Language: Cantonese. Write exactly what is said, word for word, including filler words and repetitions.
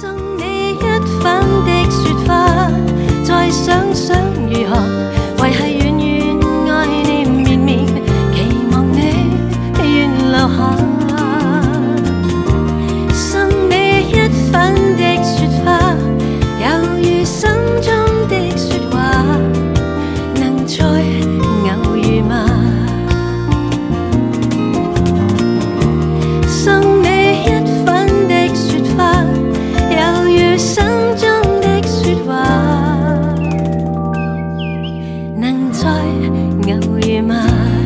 送你一份的說法，再想想如何維繫遠遠愛念綿綿，期望你願留下。送你一份的說法，猶如心中的說話，能再偶遇嗎？送你一份的說法，猶如心中的說話，能再偶遇嗎？